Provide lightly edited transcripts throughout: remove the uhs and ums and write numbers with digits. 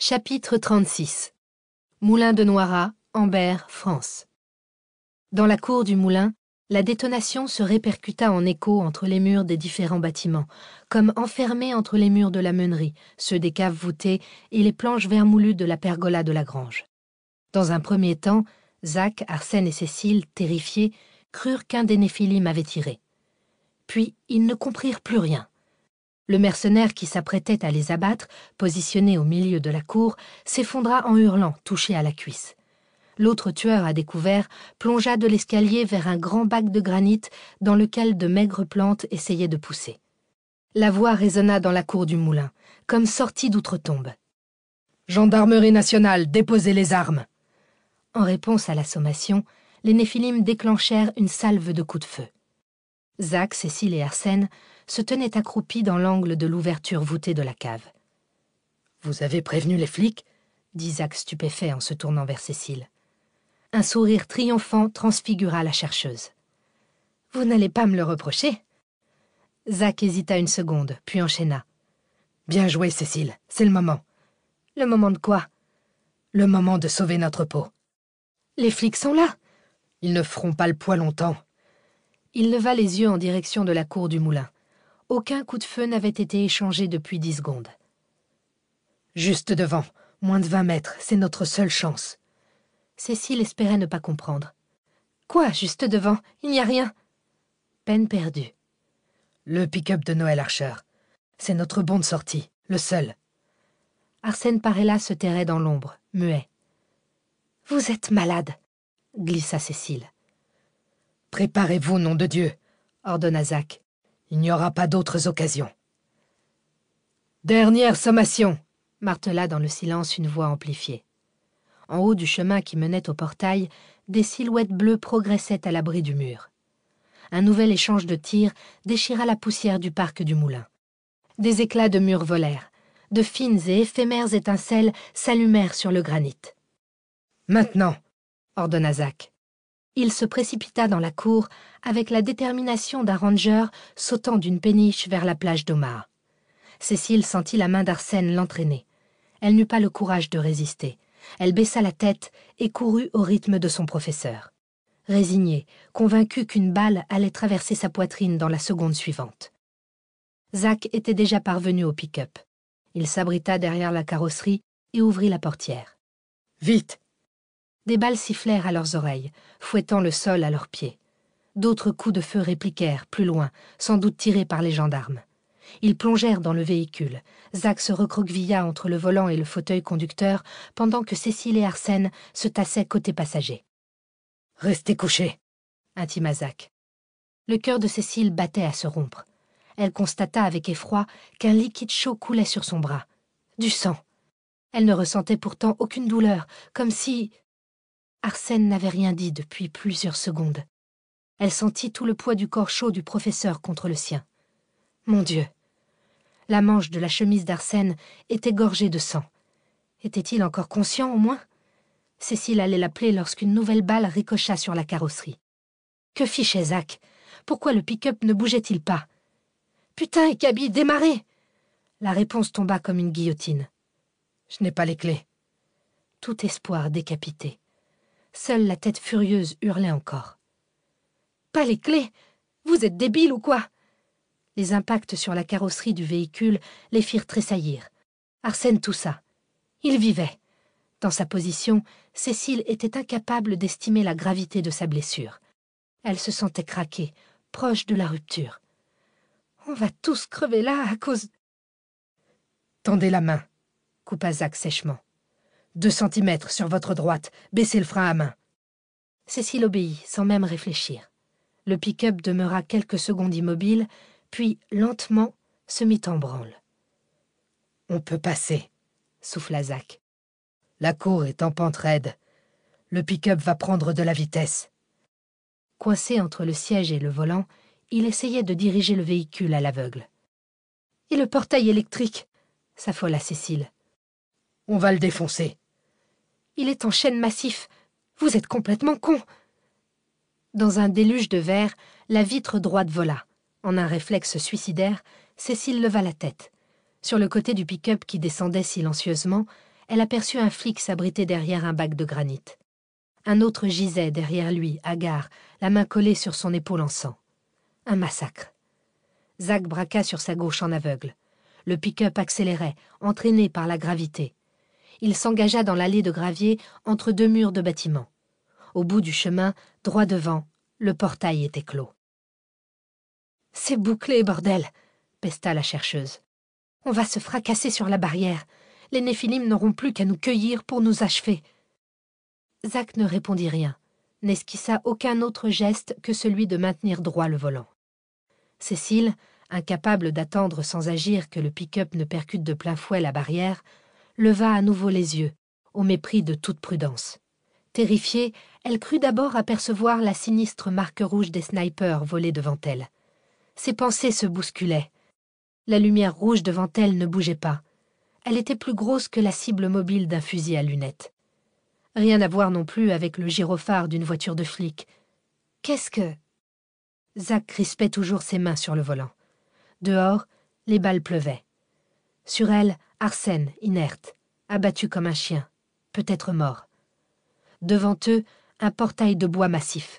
Chapitre 36. Moulin de Noirat, Ambert, France. Dans la cour du moulin, la détonation se répercuta en écho entre les murs des différents bâtiments, comme enfermés entre les murs de la meunerie, ceux des caves voûtées et les planches vermoulues de la pergola de la grange. Dans un premier temps, Zach, Arsène et Cécile, terrifiés, crurent qu'un des Néphilim avait tiré. Puis ils ne comprirent plus rien. Le mercenaire qui s'apprêtait à les abattre, positionné au milieu de la cour, s'effondra en hurlant, touché à la cuisse. L'autre tueur à découvert plongea de l'escalier vers un grand bac de granit dans lequel de maigres plantes essayaient de pousser. La voix résonna dans la cour du moulin, comme sortie d'outre-tombe. « Gendarmerie nationale, déposez les armes !» En réponse à la sommation, les Néphilim déclenchèrent une salve de coups de feu. Zach, Cécile et Arsène se tenaient accroupis dans l'angle de l'ouverture voûtée de la cave. « Vous avez prévenu les flics ?» dit Zach stupéfait en se tournant vers Cécile. Un sourire triomphant transfigura la chercheuse. « Vous n'allez pas me le reprocher ?» Zach hésita une seconde, puis enchaîna. « Bien joué, Cécile, c'est le moment. »« Le moment de quoi ?»« Le moment de sauver notre peau. »« Les flics sont là !»« Ils ne feront pas le poids longtemps. » Il leva les yeux en direction de la cour du moulin. Aucun coup de feu n'avait été échangé depuis 10 secondes. « Juste devant, moins de 20 mètres, c'est notre seule chance. » Cécile espérait ne pas comprendre. « Quoi, juste devant? Il n'y a rien !» Peine perdue. « Le pick-up de Noël Archer. C'est notre bon de sortie, le seul. » Arsène Parella se terrait dans l'ombre, muet. « Vous êtes malade !» glissa Cécile. « Préparez-vous, nom de Dieu !» ordonna Zach. « Il n'y aura pas d'autres occasions. »« Dernière sommation !» martela dans le silence une voix amplifiée. En haut du chemin qui menait au portail, des silhouettes bleues progressaient à l'abri du mur. Un nouvel échange de tirs déchira la poussière du parc du moulin. Des éclats de murs volèrent. De fines et éphémères étincelles s'allumèrent sur le granit. « Maintenant !» ordonna Zach. Il se précipita dans la cour avec la détermination d'un ranger sautant d'une péniche vers la plage d'Omaha. Cécile sentit la main d'Arsène l'entraîner. Elle n'eut pas le courage de résister. Elle baissa la tête et courut au rythme de son professeur. Résignée, convaincue qu'une balle allait traverser sa poitrine dans la seconde suivante. Zach était déjà parvenu au pick-up. Il s'abrita derrière la carrosserie et ouvrit la portière. « Vite !» Des balles sifflèrent à leurs oreilles, fouettant le sol à leurs pieds. D'autres coups de feu répliquèrent, plus loin, sans doute tirés par les gendarmes. Ils plongèrent dans le véhicule. Zach se recroquevilla entre le volant et le fauteuil conducteur, pendant que Cécile et Arsène se tassaient côté passager. « Restez couchés !» intima Zach. Le cœur de Cécile battait à se rompre. Elle constata avec effroi qu'un liquide chaud coulait sur son bras. Du sang. Elle ne ressentait pourtant aucune douleur, comme si... Arsène n'avait rien dit depuis plusieurs secondes. Elle sentit tout le poids du corps chaud du professeur contre le sien. Mon Dieu! La manche de la chemise d'Arsène était gorgée de sang. Était-il encore conscient, au moins? Cécile allait l'appeler lorsqu'une nouvelle balle ricocha sur la carrosserie. Que fichait Zach? Pourquoi le pick-up ne bougeait-il pas? Putain, Ekabi, démarrez! La réponse tomba comme une guillotine. Je n'ai pas les clés. Tout espoir décapité. Seule la tête furieuse hurlait encore. Pas les clés? Vous êtes débile ou quoi? Les impacts sur la carrosserie du véhicule les firent tressaillir. Arsène toussa. Il vivait. Dans sa position, Cécile était incapable d'estimer la gravité de sa blessure. Elle se sentait craquer, proche de la rupture. On va tous crever là à cause... Tendez la main, coupa Zach sèchement. 2 centimètres sur votre droite, baissez le frein à main. Cécile obéit, sans même réfléchir. Le pick-up demeura quelques secondes immobile, puis, lentement, se mit en branle. « On peut passer, » souffla Zach. « La cour est en pente raide. Le pick-up va prendre de la vitesse. » Coincé entre le siège et le volant, il essayait de diriger le véhicule à l'aveugle. « Et le portail électrique ?» s'affola Cécile. « On va le défoncer. »« Il est en chaîne massif. Vous êtes complètement con !» Dans un déluge de verre, la vitre droite vola. En un réflexe suicidaire, Cécile leva la tête. Sur le côté du pick-up qui descendait silencieusement, elle aperçut un flic s'abriter derrière un bac de granit. Un autre gisait derrière lui, hagard, la main collée sur son épaule en sang. Un massacre. Zach braqua sur sa gauche en aveugle. Le pick-up accélérait, entraîné par la gravité. Il s'engagea dans l'allée de gravier entre deux murs de bâtiments. Au bout du chemin, droit devant, le portail était clos. « C'est bouclé, bordel !» pesta la chercheuse. « On va se fracasser sur la barrière. Les Néphilim n'auront plus qu'à nous cueillir pour nous achever. » Zach ne répondit rien, n'esquissa aucun autre geste que celui de maintenir droit le volant. Cécile, incapable d'attendre sans agir que le pick-up ne percute de plein fouet la barrière, leva à nouveau les yeux, au mépris de toute prudence. Terrifiée, elle crut d'abord apercevoir la sinistre marque rouge des snipers volés devant elle. Ses pensées se bousculaient. La lumière rouge devant elle ne bougeait pas. Elle était plus grosse que la cible mobile d'un fusil à lunettes. Rien à voir non plus avec le gyrophare d'une voiture de flic. Qu'est-ce que... Zach crispait toujours ses mains sur le volant. Dehors, les balles pleuvaient. Sur elle, Arsène, inerte, abattu comme un chien, peut-être mort. Devant eux, un portail de bois massif.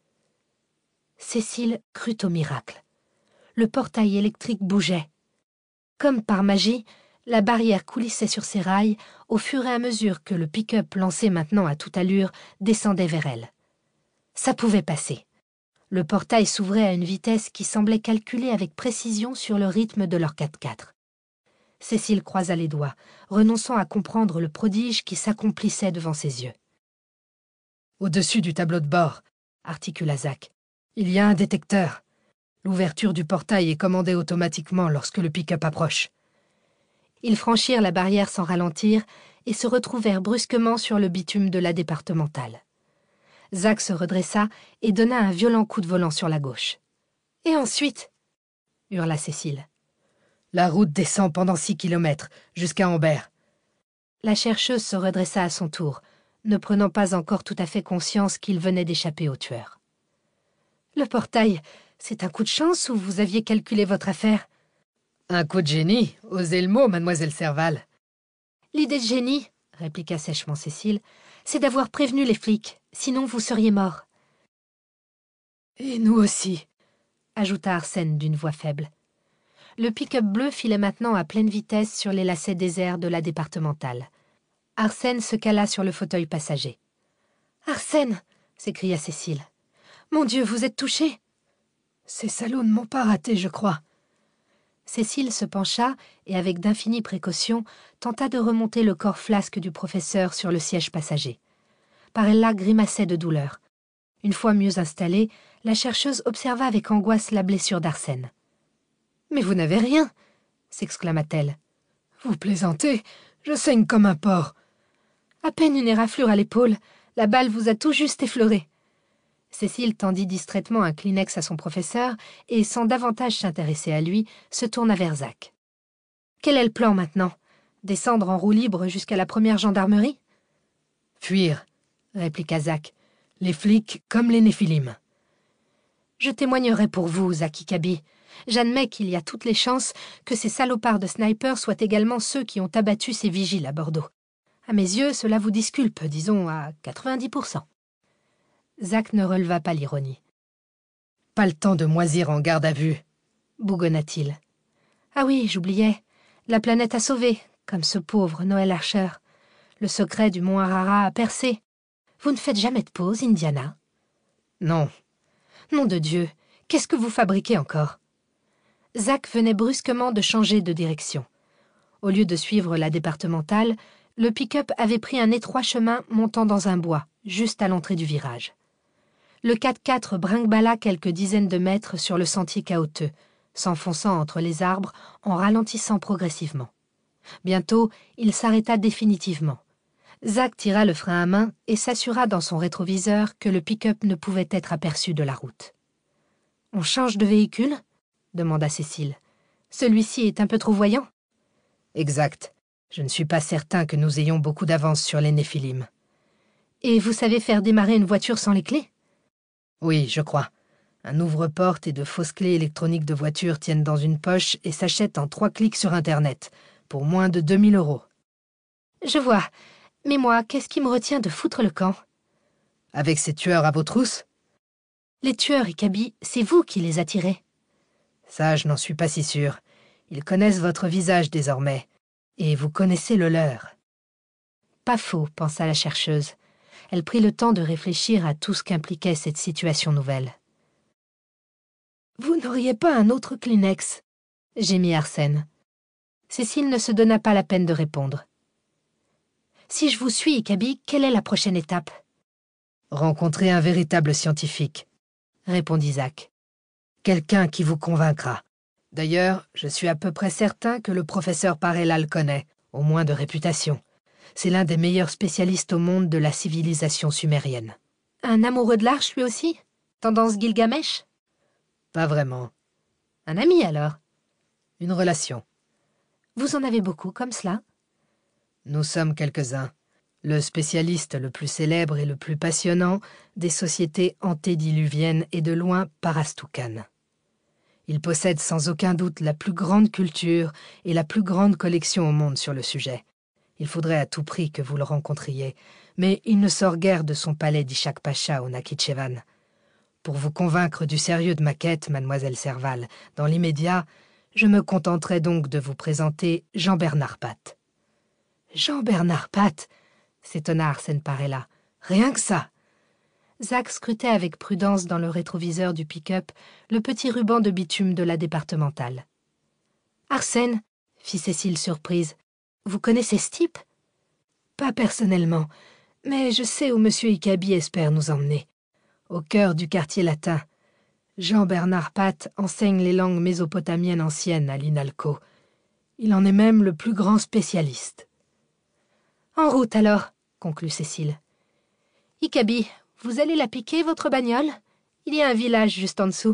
Cécile crut au miracle. Le portail électrique bougeait. Comme par magie, la barrière coulissait sur ses rails au fur et à mesure que le pick-up lancé maintenant à toute allure descendait vers elle. Ça pouvait passer. Le portail s'ouvrait à une vitesse qui semblait calculée avec précision sur le rythme de leur 4x4. Cécile croisa les doigts, renonçant à comprendre le prodige qui s'accomplissait devant ses yeux. « Au-dessus du tableau de bord, » articula Zach, « il y a un détecteur. L'ouverture du portail est commandée automatiquement lorsque le pick-up approche. » Ils franchirent la barrière sans ralentir et se retrouvèrent brusquement sur le bitume de la départementale. Zach se redressa et donna un violent coup de volant sur la gauche. « Et ensuite ?» hurla Cécile. « La route descend pendant 6 kilomètres, jusqu'à Ambert. » La chercheuse se redressa à son tour, ne prenant pas encore tout à fait conscience qu'il venait d'échapper au tueur. « Le portail, c'est un coup de chance ou vous aviez calculé votre affaire ?»« Un coup de génie, osez le mot, mademoiselle Serval. »« L'idée de génie, » répliqua sèchement Cécile, « c'est d'avoir prévenu les flics, sinon vous seriez morts. »« Et nous aussi, » ajouta Arsène d'une voix faible. Le pick-up bleu filait maintenant à pleine vitesse sur les lacets déserts de la départementale. Arsène se cala sur le fauteuil passager. « Arsène !» s'écria Cécile. « Mon Dieu, vous êtes touché !»« Ces salauds ne m'ont pas raté, je crois. » Cécile se pencha et, avec d'infinies précautions, tenta de remonter le corps flasque du professeur sur le siège passager. Parella grimaçait de douleur. Une fois mieux installée, la chercheuse observa avec angoisse la blessure d'Arsène. « Mais vous n'avez rien !» s'exclama-t-elle. « Vous plaisantez, je saigne comme un porc. »« À peine une éraflure à l'épaule, la balle vous a tout juste effleuré. » Cécile tendit distraitement un Kleenex à son professeur et, sans davantage s'intéresser à lui, se tourna vers Zach. « Quel est le plan maintenant ? Descendre en roue libre jusqu'à la première gendarmerie ?»« Fuir, » répliqua Zach. « Les flics comme les Néphilim. »« Je témoignerai pour vous, Zach Ikabi. J'admets qu'il y a toutes les chances que ces salopards de snipers soient également ceux qui ont abattu ces vigiles à Bordeaux. À mes yeux, cela vous disculpe, disons à 90%. » Zach ne releva pas l'ironie. « Pas le temps de moisir en garde à vue, » bougonna-t-il. « Ah oui, j'oubliais. La planète a sauvé, comme ce pauvre Noël Archer. Le secret du mont Harara a percé. Vous ne faites jamais de pause, Indiana ? » ?»« Non. »« Nom de Dieu, qu'est-ce que vous fabriquez encore ?» Zach venait brusquement de changer de direction. Au lieu de suivre la départementale, le pick-up avait pris un étroit chemin montant dans un bois, juste à l'entrée du virage. Le 4x4 brinque-balla quelques dizaines de mètres sur le sentier caouteux, s'enfonçant entre les arbres en ralentissant progressivement. Bientôt, il s'arrêta définitivement. Zach tira le frein à main et s'assura dans son rétroviseur que le pick-up ne pouvait être aperçu de la route. « On change de véhicule ?» demanda Cécile. « Celui-ci est un peu trop voyant ?»« Exact. Je ne suis pas certain que nous ayons beaucoup d'avance sur les Néphilim. »« Et vous savez faire démarrer une voiture sans les clés ?»« Oui, je crois. Un ouvre-porte et de fausses clés électroniques de voiture tiennent dans une poche et s'achètent en 3 clics sur Internet, pour moins de 2000 €. » Je vois. Mais moi, qu'est-ce qui me retient de foutre le camp? Avec ces tueurs à vos trousses? Les tueurs, Ikabi, c'est vous qui les attirez. Ça, je n'en suis pas si sûr. Ils connaissent votre visage désormais. Et vous connaissez le leur. Pas faux, pensa la chercheuse. Elle prit le temps de réfléchir à tout ce qu'impliquait cette situation nouvelle. Vous n'auriez pas un autre Kleenex? Gémit Arsène. Cécile ne se donna pas la peine de répondre. Si je vous suis, Ikabi, quelle est la prochaine étape? Rencontrer un véritable scientifique, Répondit Zach. quelqu'un qui vous convaincra. D'ailleurs, je suis à peu près certain que le professeur Parella le connaît, au moins de réputation. C'est l'un des meilleurs spécialistes au monde de la civilisation sumérienne. Un amoureux de l'arche, lui aussi? Tendance Gilgamesh? Pas vraiment. Un ami, alors? Une relation. Vous en avez beaucoup comme cela? Nous sommes quelques-uns. Le spécialiste le plus célèbre et le plus passionnant des sociétés antédiluviennes est de loin Parastoukan. Il possède sans aucun doute la plus grande culture et la plus grande collection au monde sur le sujet. Il faudrait à tout prix que vous le rencontriez, mais il ne sort guère de son palais d'Ishak Pacha au Nakhitchevan. Pour vous convaincre du sérieux de ma quête, mademoiselle Serval, dans l'immédiat, je me contenterai donc de vous présenter Jean-Bernard Pat. Jean-Bernard Pat, s'étonna Arsène Parella. Rien que ça. Zach scrutait avec prudence dans le rétroviseur du pick-up le petit ruban de bitume de la départementale. Arsène, fit Cécile surprise, vous connaissez ce type? Pas personnellement, mais je sais où M. Ikabi espère nous emmener. Au cœur du quartier latin. Jean-Bernard Pat enseigne les langues mésopotamiennes anciennes à l'INALCO. Il en est même le plus grand spécialiste. En route alors, conclut Cécile. Ikabi, vous allez la piquer, votre bagnole? Il y a un village juste en dessous.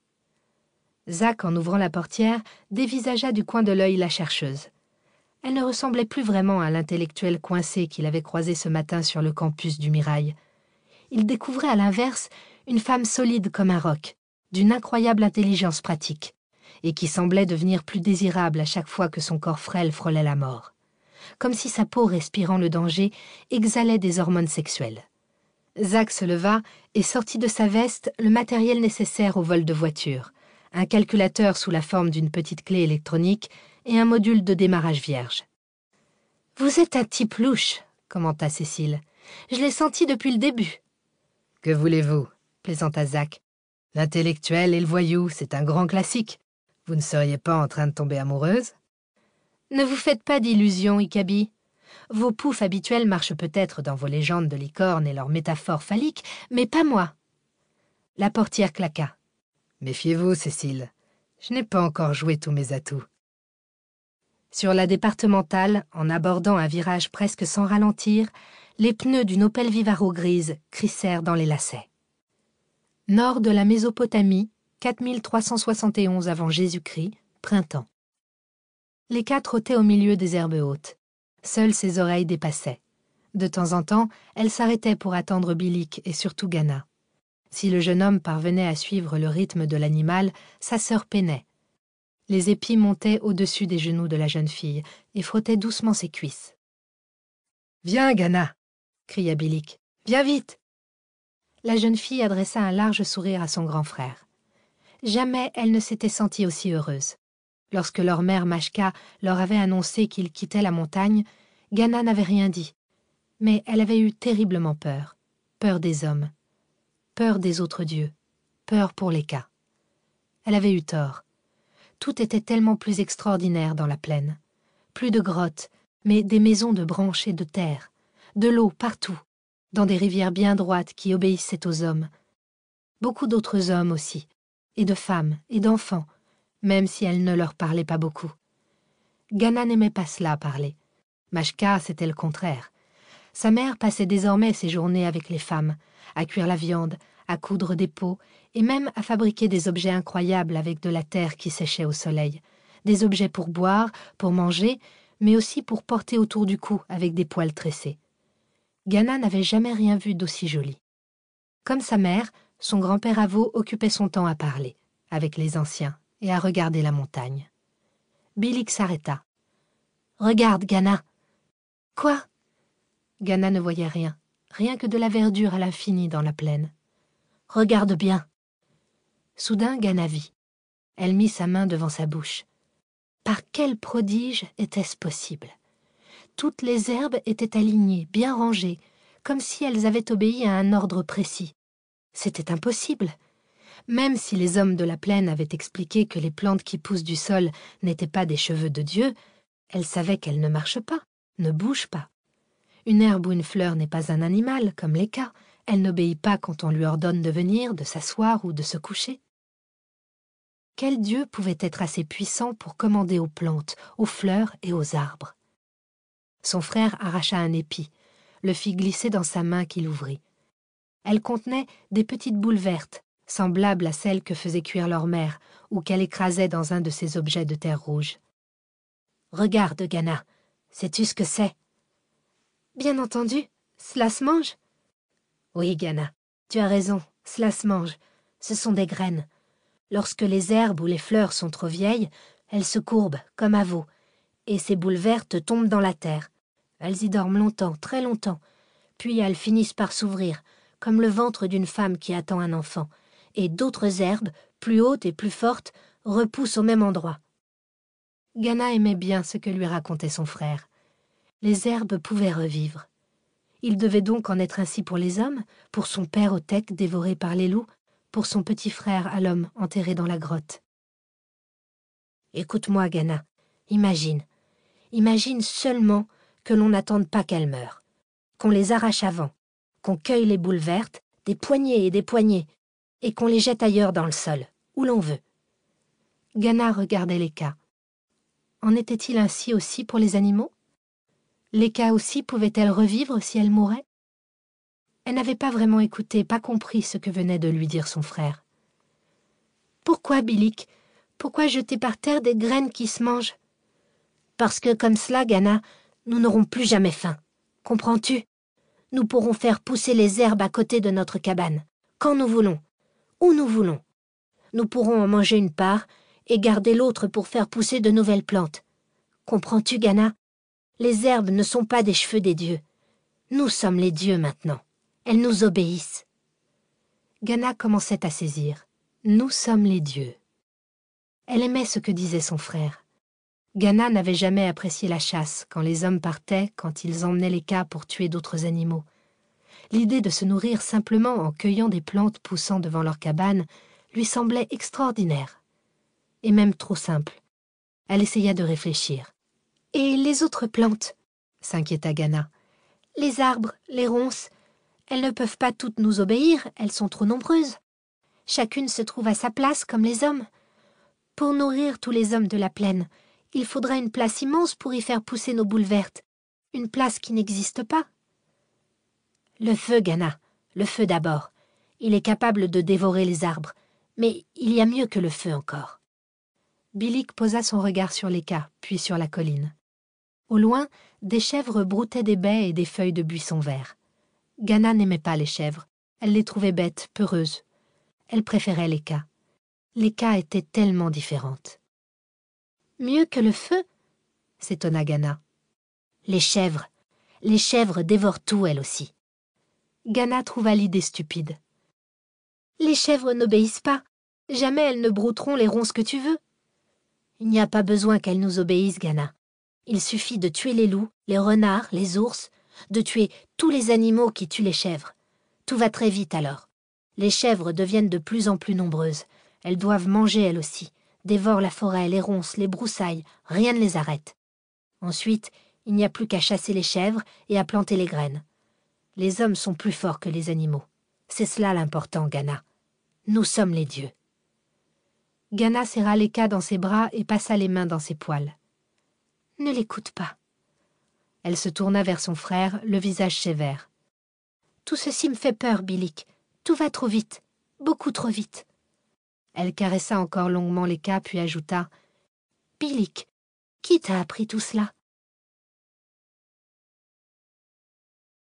Zach, en ouvrant la portière, dévisagea du coin de l'œil la chercheuse. Elle ne ressemblait plus vraiment à l'intellectuel coincé qu'il avait croisé ce matin sur le campus du Mirail. Il découvrait à l'inverse une femme solide comme un roc, d'une incroyable intelligence pratique, et qui semblait devenir plus désirable à chaque fois que son corps frêle frôlait la mort. Comme si sa peau respirant le danger exhalait des hormones sexuelles. Zach se leva et sortit de sa veste le matériel nécessaire au vol de voiture, un calculateur sous la forme d'une petite clé électronique et un module de démarrage vierge. « Vous êtes un type louche, » commenta Cécile. « Je l'ai senti depuis le début. »« Que voulez-vous » plaisanta Zach. « L'intellectuel et le voyou, c'est un grand classique. Vous ne seriez pas en train de tomber amoureuse ?»« Ne vous faites pas d'illusions, Ikabi. Vos poufs habituels marchent peut-être dans vos légendes de licorne et leurs métaphores phalliques, mais pas moi. » La portière claqua. « Méfiez-vous, Cécile. Je n'ai pas encore joué tous mes atouts. » Sur la départementale, en abordant un virage presque sans ralentir, les pneus d'une Opel Vivaro grise crissèrent dans les lacets. Nord de la Mésopotamie, 4371 avant Jésus-Christ, printemps. Les quatre ôtaient au milieu des herbes hautes. Seules ses oreilles dépassaient. De temps en temps, elle s'arrêtait pour attendre Bilik et surtout Gana. Si le jeune homme parvenait à suivre le rythme de l'animal, sa sœur peinait. Les épis montaient au-dessus des genoux de la jeune fille et frottaient doucement ses cuisses. « Viens, Gana !» cria Bilik. « Viens vite !» La jeune fille adressa un large sourire à son grand frère. Jamais elle ne s'était sentie aussi heureuse. Lorsque leur mère Mashka leur avait annoncé qu'ils quittaient la montagne, Gana n'avait rien dit. Mais elle avait eu terriblement peur. Peur des hommes. Peur des autres dieux. Peur pour les cas. Elle avait eu tort. Tout était tellement plus extraordinaire dans la plaine. Plus de grottes, mais des maisons de branches et de terre. De l'eau partout, dans des rivières bien droites qui obéissaient aux hommes. Beaucoup d'autres hommes aussi, et de femmes et d'enfants, même si elle ne leur parlait pas beaucoup. Gana n'aimait pas cela parler. Mashka, c'était le contraire. Sa mère passait désormais ses journées avec les femmes, à cuire la viande, à coudre des peaux, et même à fabriquer des objets incroyables avec de la terre qui séchait au soleil. Des objets pour boire, pour manger, mais aussi pour porter autour du cou avec des poils tressés. Gana n'avait jamais rien vu d'aussi joli. Comme sa mère, son grand-père Avo occupait son temps à parler, avec les anciens, et à regarder la montagne. Bilik s'arrêta. « Regarde, Gana !»« Quoi? Gana ne voyait rien, rien que de la verdure à l'infini dans la plaine. Regarde bien. Soudain, Gana vit. Elle mit sa main devant sa bouche. Par quel prodige était-ce possible? Toutes les herbes étaient alignées, bien rangées, comme si elles avaient obéi à un ordre précis. C'était impossible. Même si les hommes de la plaine avaient expliqué que les plantes qui poussent du sol n'étaient pas des cheveux de Dieu, elle savait qu'elles ne marchent pas, ne bougent pas. Une herbe ou une fleur n'est pas un animal, comme les cas. Elle n'obéit pas quand on lui ordonne de venir, de s'asseoir ou de se coucher. Quel Dieu pouvait être assez puissant pour commander aux plantes, aux fleurs et aux arbres? Son frère arracha un épi, le fit glisser dans sa main qu'il ouvrit. Elle contenait des petites boules vertes, semblables à celles que faisait cuire leur mère ou qu'elle écrasait dans un de ces objets de terre rouge. « Regarde, Gana, sais-tu ce que c'est? » « Bien entendu, cela se mange. »« Oui, Gana, tu as raison, cela se mange. Ce sont des graines. Lorsque les herbes ou les fleurs sont trop vieilles, elles se courbent, comme à veau, et ces boules vertes tombent dans la terre. Elles y dorment longtemps, très longtemps, puis elles finissent par s'ouvrir, comme le ventre d'une femme qui attend un enfant, et d'autres herbes, plus hautes et plus fortes, repoussent au même endroit. » Gana aimait bien ce que lui racontait son frère. Les herbes pouvaient revivre. Il devait donc en être ainsi pour les hommes, pour son père Otek dévoré par les loups, pour son petit frère Alom enterré dans la grotte. « Écoute-moi, Gana, imagine seulement que l'on n'attende pas qu'elles meurent, qu'on les arrache avant, qu'on cueille les boules vertes, des poignées et des poignées, et qu'on les jette ailleurs dans le sol, où l'on veut. » Gana regardait les cas. En était-il ainsi aussi pour les animaux? Les cas aussi pouvaient-elles revivre si elles mouraient? Elle n'avait pas vraiment écouté, pas compris ce que venait de lui dire son frère. « Pourquoi, Bilik? Pourquoi jeter par terre des graines qui se mangent? » « Parce que comme cela, Gana, nous n'aurons plus jamais faim. Comprends-tu? Nous pourrons faire pousser les herbes à côté de notre cabane, quand nous voulons, où nous voulons. Nous pourrons en manger une part et garder l'autre pour faire pousser de nouvelles plantes. Comprends-tu, Gana? Les herbes ne sont pas des cheveux des dieux. Nous sommes les dieux maintenant. Elles nous obéissent. » Gana commençait à saisir. Nous sommes les dieux. Elle aimait ce que disait son frère. Gana n'avait jamais apprécié la chasse quand les hommes partaient, quand ils emmenaient les cas pour tuer d'autres animaux. L'idée de se nourrir simplement en cueillant des plantes poussant devant leur cabane lui semblait extraordinaire. Et même trop simple. Elle essaya de réfléchir. « Et les autres plantes ?» s'inquiéta Gana. « Les arbres, les ronces, elles ne peuvent pas toutes nous obéir, elles sont trop nombreuses. Chacune se trouve à sa place comme les hommes. Pour nourrir tous les hommes de la plaine, il faudra une place immense pour y faire pousser nos boules vertes, une place qui n'existe pas. »« Le feu, Gana, le feu d'abord. Il est capable de dévorer les arbres, mais il y a mieux que le feu encore. » Bilik posa son regard sur les cas, puis sur la colline. Au loin, des chèvres broutaient des baies et des feuilles de buissons verts. Gana n'aimait pas les chèvres. Elle les trouvait bêtes, peureuses. Elle préférait les cas. Les cas étaient tellement différentes. « Mieux que le feu ?» s'étonna Gana. « Les chèvres dévorent tout, elles aussi. » Gana trouva l'idée stupide. « Les chèvres n'obéissent pas. Jamais elles ne brouteront les ronces que tu veux. » « Il n'y a pas besoin qu'elles nous obéissent, Gana. Il suffit de tuer les loups, les renards, les ours, de tuer tous les animaux qui tuent les chèvres. Tout va très vite alors. Les chèvres deviennent de plus en plus nombreuses. Elles doivent manger elles aussi, dévorent la forêt, les ronces, les broussailles, rien ne les arrête. Ensuite, il n'y a plus qu'à chasser les chèvres et à planter les graines. Les hommes sont plus forts que les animaux. C'est cela l'important, Gana. Nous sommes les dieux. » Gana serra les cas dans ses bras et passa les mains dans ses poils. « Ne l'écoute pas. » Elle se tourna vers son frère, le visage sévère. « Tout ceci me fait peur, Bilik. Tout va trop vite, beaucoup trop vite. » Elle caressa encore longuement les cas, puis ajouta « Bilik, qui t'a appris tout cela?